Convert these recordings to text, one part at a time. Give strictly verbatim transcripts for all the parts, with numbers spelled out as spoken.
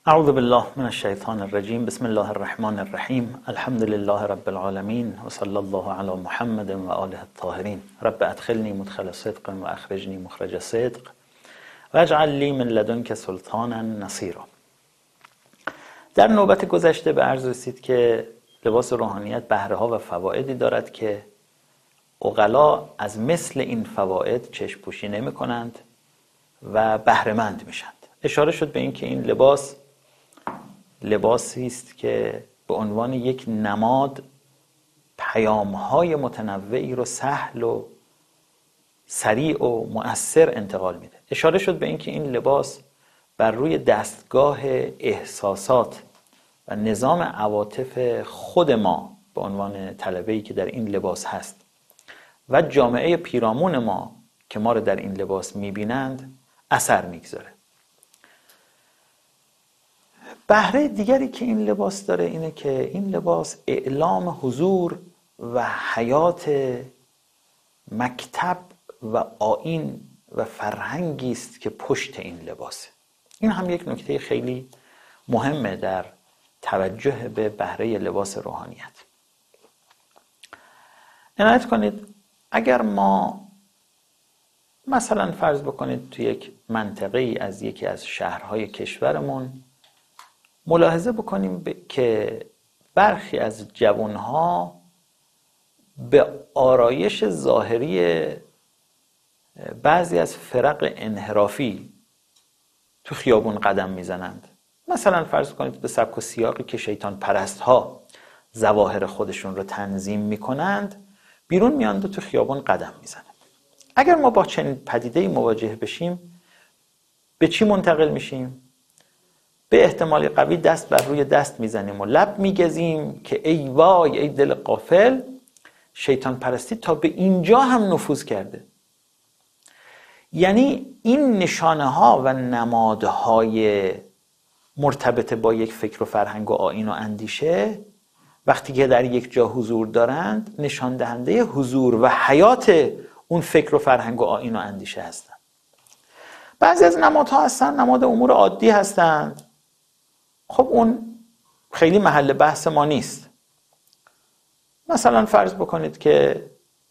اعوذ بالله من الشیطان الرجیم. بسم الله الرحمن الرحیم. الحمد لله رب العالمین و صلی الله علی محمد و آله الطاهرین. رب ادخلنی مدخل صدق و اخرجنی مخرج صدق و اجعل لی من لدنک سلطانا نصیرا. در نوبت گذشته به عرض رسید که لباس روحانیت بهره ها و فوایدی دارد که عقلا از مثل این فواید چشم پوشی نمی کنند و بهره مند میشند. اشاره شد به این که این لباس لباسی است که به عنوان یک نماد پیام‌های متنوعی رو سهل و سریع و مؤثر انتقال میده. اشاره شد به این که این لباس بر روی دستگاه احساسات و نظام عواطف خود ما به عنوان طلبه‌ای که در این لباس هست و جامعه پیرامون ما که ما رو در این لباس میبینند اثر میگذاره. بهره دیگری که این لباس داره اینه که این لباس اعلام حضور و حیات مکتب و آیین و فرهنگی است که پشت این لباسه. این هم یک نکته خیلی مهمه در توجه به بهره لباس روحانیت. عنایت کنید اگر ما مثلا فرض بکنید توی یک منطقه ای از یکی از شهرهای کشورمون ملاحظه بکنیم ب... که برخی از جوانها به آرایش ظاهری بعضی از فرق انحرافی تو خیابون قدم میزنند. مثلا فرض کنید به سبک و سیاقی که شیطان پرست ها ظواهر خودشون رو تنظیم میکنند بیرون میاند و تو خیابون قدم میزنند. اگر ما با چنین پدیده‌ای مواجه بشیم به چی منتقل میشیم؟ به احتمال قوی دست بر روی دست میزنیم و لب میگزیم که ای وای ای دل غافل، شیطان پرستی تا به اینجا هم نفوذ کرده. یعنی این نشانه ها و نمادهای مرتبط با یک فکر و فرهنگ و آیین و اندیشه وقتی که در یک جا حضور دارند نشان دهنده حضور و حیات اون فکر و فرهنگ و آیین و اندیشه هستند. بعضی از نمادها هستند نماد امور عادی هستند. خب اون خیلی محل بحث ما نیست. مثلا فرض بکنید که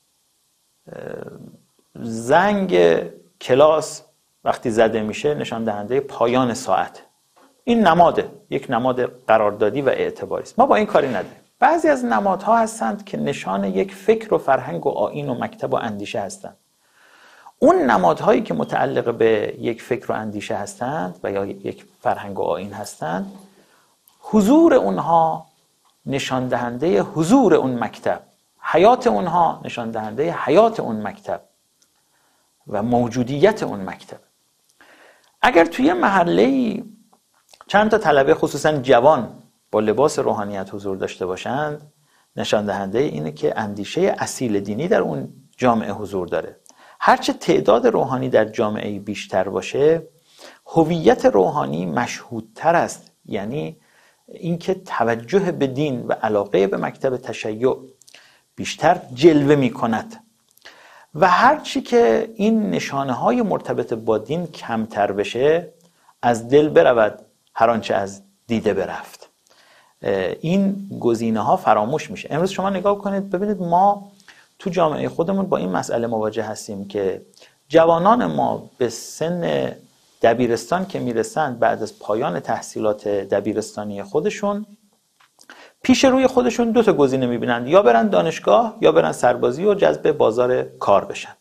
زنگ کلاس وقتی زده میشه نشان دهنده پایان ساعت. این نماده، یک نماد قراردادی و اعتباری است. ما با این کاری نداریم. بعضی از نمادها هستند که نشان یک فکر و فرهنگ و آیین و مکتب و اندیشه هستند. اون نمادهایی که متعلق به یک فکر و اندیشه هستند و یا یک فرهنگ و آیین هستند، حضور اونها نشان دهنده حضور اون مکتب، حیات اونها نشان دهنده حیات اون مکتب و موجودیت اون مکتب. اگر توی محله‌ای چند تا طلبه خصوصا جوان با لباس روحانیت حضور داشته باشند، نشان دهنده اینه که اندیشه اصیل دینی در اون جامعه حضور داره. هرچه تعداد روحانی در جامعه بیشتر باشه، هویت روحانی مشهودتر است. یعنی اینکه توجه به دین و علاقه به مکتب تشیع بیشتر جلوه می کند و هرچی که این نشانه های مرتبط با دین کمتر بشه از دل برود هر آنچه از دیده برفت. این گزینه ها فراموش میشه. امروز شما نگاه کنید ببینید ما تو جامعه خودمون با این مسئله مواجه هستیم که جوانان ما به سن دبیرستان که میرسند بعد از پایان تحصیلات دبیرستانی خودشون پیش روی خودشون دو تا گزینه میبینند، یا برن دانشگاه یا برن سربازی و جذب بازار کار بشن.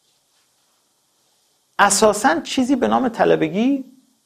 اساساً چیزی به نام طلبگی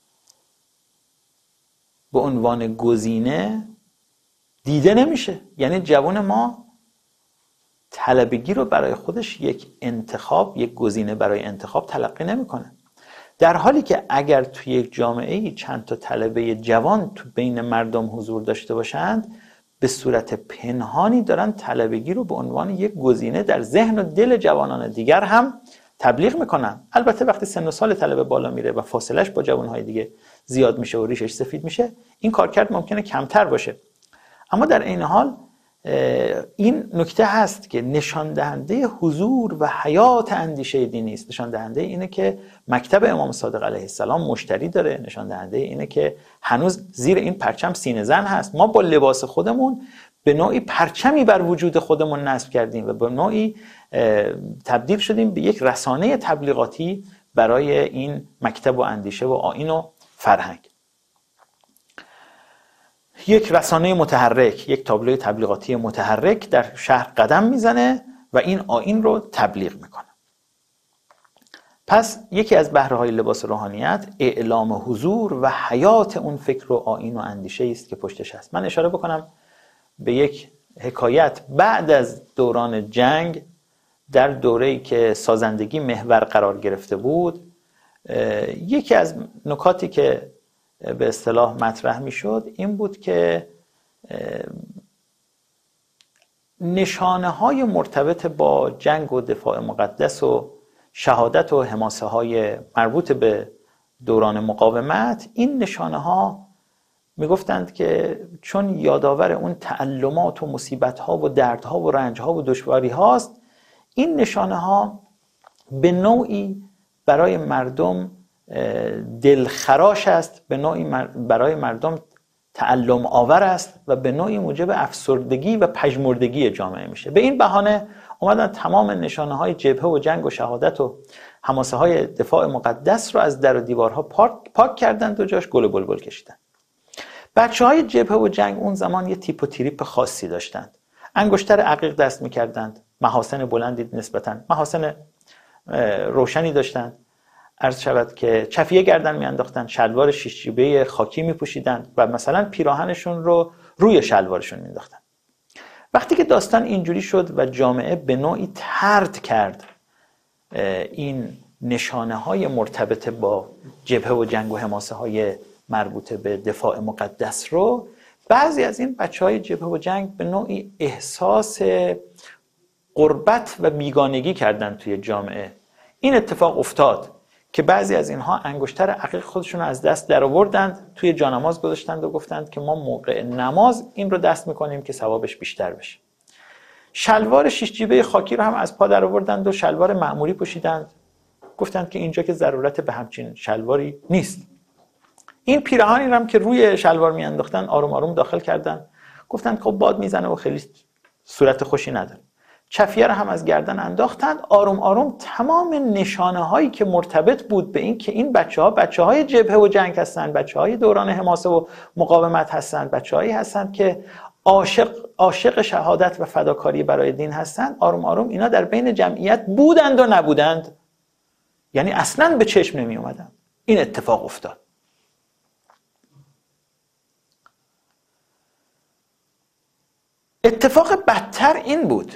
به عنوان گزینه دیده نمیشه. یعنی جوان ما طلبگی رو برای خودش یک انتخاب، یک گزینه برای انتخاب تلقی نمیکنه. در حالی که اگر توی یک جامعه‌ای چند تا طلبه جوان تو بین مردم حضور داشته باشند، به صورت پنهانی دارن طلبگی رو به عنوان یک گزینه در ذهن و دل جوانان دیگر هم تبلیغ میکنن. البته وقتی سن و سال طلبه بالا میره و فاصلش با جوانهای دیگه زیاد میشه و ریشش سفید میشه، این کارکرد ممکنه کمتر باشه. اما در این حال این نکته هست که نشان دهنده حضور و حیات اندیشه دینی است. نشان دهنده اینه که مکتب امام صادق علیه السلام مشتری داره. نشان دهنده اینه که هنوز زیر این پرچم سینه زن هست. ما با لباس خودمون به نوعی پرچمی بر وجود خودمون نصب کردیم و به نوعی تبدیل شدیم به یک رسانه تبلیغاتی برای این مکتب و اندیشه و آیین و فرهنگ. یک رسانه متحرک، یک تابلوی تبلیغاتی متحرک در شهر قدم میزنه و این آیین رو تبلیغ میکنه. پس یکی از بهره‌های لباس روحانیت اعلام حضور و حیات اون فکر و آیین و اندیشه است که پشتش هست. من اشاره بکنم به یک حکایت بعد از دوران جنگ، در دوره‌ای که سازندگی محور قرار گرفته بود. یکی از نکاتی که به اصطلاح مطرح میشد این بود که نشانه های مرتبط با جنگ و دفاع مقدس و شهادت و حماسه های مربوط به دوران مقاومت، این نشانه ها میگفتند که چون یادآور اون تعلمات و مصیبت ها و درد ها و رنج ها و دشواری هاست، این نشانه ها به نوعی برای مردم دلخراش است، به نوعی برای مردم تعلم آور است و به نوعی موجب افسردگی و پژمردگی جامعه میشه. به این بهانه اومدن تمام نشانه های جبهه و جنگ و شهادت و حماسه های دفاع مقدس رو از در و دیوارها پاک, پاک کردند و جاش گل و بلبل کشیدند. بچه های جبهه و جنگ اون زمان یه تیپ و تریپ خاصی داشتند. انگشتر عقیق دست میکردند، محاسن بلندی نسبتاً محاسن روشنی داشتند. عرض شود که چفیه گردن میانداختن، شلوار شیش جیبه خاکی میپوشیدن و مثلا پیراهنشون رو روی شلوارشون میانداختن. وقتی که داستان اینجوری شد و جامعه به نوعی طرد کرد این نشانه های مرتبط با جبهه و جنگ و حماسه های مربوطه به دفاع مقدس رو، بعضی از این بچه های جبهه و جنگ به نوعی احساس غربت و بیگانگی کردن توی جامعه. این اتفاق افتاد که بعضی از اینها انگشتر عقیق خودشون رو از دست در آوردند، توی جانماز گذاشتند و گفتند که ما موقع نماز این رو دست میکنیم که ثوابش بیشتر بشه. شلوار شیش جیبه خاکی رو هم از پا در آوردند و شلوار معمولی پوشیدند، گفتند که اینجا که ضرورت به همچین شلواری نیست. این پیراهنی رو هم که روی شلوار میانداختن آروم آروم داخل کردن، گفتند خب باد میزنه و خیلی صورت خوشی نداره. چفیه رو هم از گردن انداختند. آروم آروم تمام نشانه هایی که مرتبط بود به این که این بچه ها بچه های جبهه و جنگ هستند، بچه های دوران حماسه و مقاومت هستند، بچه هایی هستند که عاشق عاشق شهادت و فداکاری برای دین هستند، آروم آروم اینا در بین جمعیت بودند و نبودند، یعنی اصلاً به چشم نمی اومدن. این اتفاق افتاد. اتفاق بدتر این بود،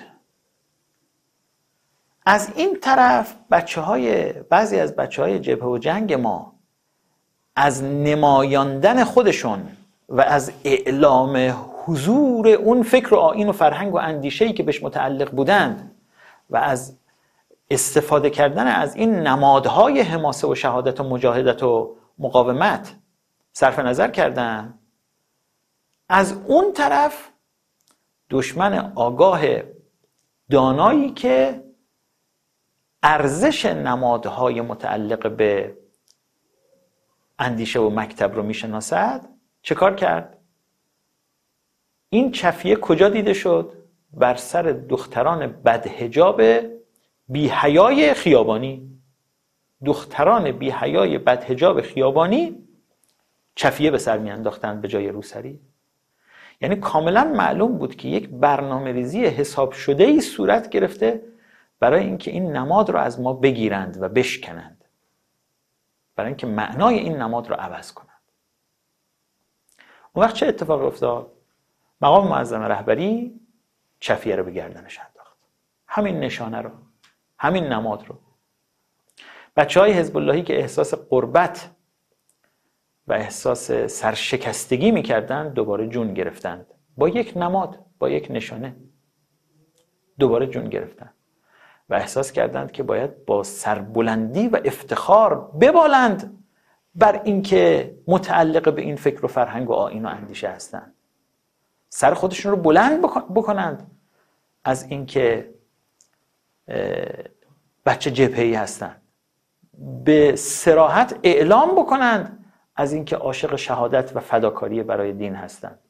از این طرف بچه های بعضی از بچه های جبهه و جنگ ما از نمایاندن خودشون و از اعلام حضور اون فکر و آیین و فرهنگ و اندیشه‌ای که بهش متعلق بودند و از استفاده کردن از این نمادهای حماسه و شهادت و مجاهدت و مقاومت صرف نظر کردن. از اون طرف دشمن آگاه دانایی که ارزش نمادهای متعلق به اندیشه و مکتب رو میشناسد، چه کار کرد؟ این چفیه کجا دیده شد؟ بر سر دختران بدحجاب بی‌حیای خیابانی. دختران بی‌حیای بدحجاب خیابانی چفیه به سر میانداختن به جای روسری. یعنی کاملا معلوم بود که یک برنامه ریزی حساب شده‌ای صورت گرفته برای اینکه این نماد رو از ما بگیرند و بشکنند، برای اینکه معنای این نماد رو عوض کنند. اون وقت چه اتفاق افتاد؟ مقام معظم رهبری چفیه رو به گردنش انداخت، همین نشانه رو، همین نماد رو. بچه‌های حزب اللهی که احساس غربت و احساس سرشکستگی می‌کردند دوباره جون گرفتند، با یک نماد، با یک نشانه دوباره جون گرفتند و احساس کردند که باید با سربلندی و افتخار ببالند بر اینکه متعلق به این فکر و فرهنگ و آیین و اندیشه هستند. سر خودشون رو بلند بکنند از اینکه بچه جبهه‌ای هستند، به صراحت اعلام بکنند از اینکه عاشق شهادت و فداکاری برای دین هستند.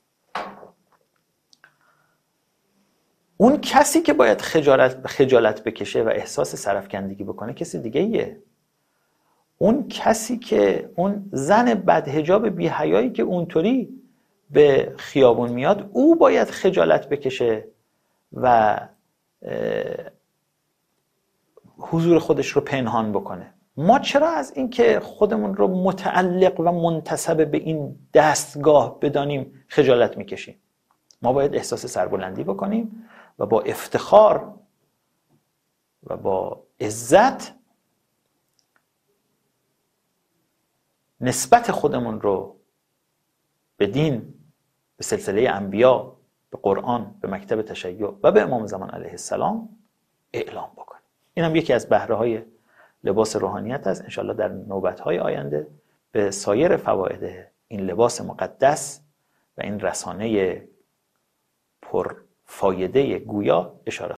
اون کسی که باید خجالت خجالت بکشه و احساس سرفکندگی بکنه کسی دیگه ایه. اون کسی که اون زن بدحجاب بی‌حیایی که اونطوری به خیابون میاد، او باید خجالت بکشه و حضور خودش رو پنهان بکنه. ما چرا از اینکه خودمون رو متعلق و منتسب به این دستگاه بدانیم خجالت میکشیم؟ ما باید احساس سربلندی بکنیم و با افتخار و با عزت نسبت خودمون رو به دین، به سلسله انبیا، به قرآن، به مکتب تشیع و به امام زمان علیه السلام اعلام بکنیم. این هم یکی از بهره‌های لباس روحانیت است. انشاءالله در نوبت‌های آینده به سایر فواید این لباس مقدس و این رسانه پرفایده گویا اشاره